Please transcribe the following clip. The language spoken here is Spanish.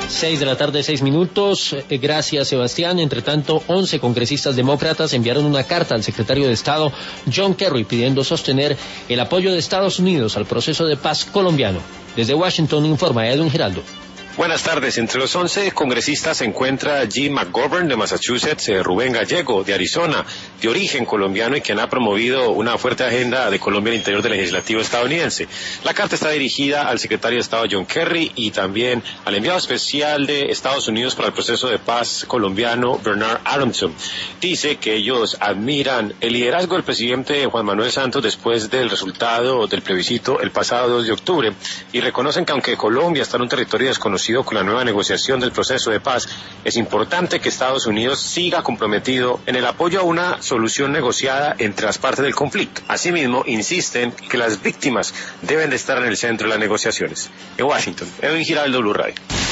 6:06 p.m. Gracias, Sebastián. Entre tanto, 11 congresistas demócratas enviaron una carta al secretario de Estado John Kerry pidiendo sostener el apoyo de Estados Unidos al proceso de paz colombiano. Desde Washington informa Edwin Giraldo. Buenas tardes. Entre los 11 congresistas se encuentra Jim McGovern de Massachusetts, Rubén Gallego de Arizona, de origen colombiano y quien ha promovido una fuerte agenda de Colombia al interior del legislativo estadounidense. La carta está dirigida al secretario de Estado John Kerry y también al enviado especial de Estados Unidos para el proceso de paz colombiano, Bernard Aronson. Dice que ellos admiran el liderazgo del presidente Juan Manuel Santos después del resultado del plebiscito el pasado 2 de octubre y reconocen que aunque Colombia está en un territorio desconocido con la nueva negociación del proceso de paz, es importante que Estados Unidos siga comprometido en el apoyo a una solución negociada entre las partes del conflicto. Asimismo, insisten que las víctimas deben de estar en el centro de las negociaciones. En Washington, Edwin Giraldo, Blue Radio.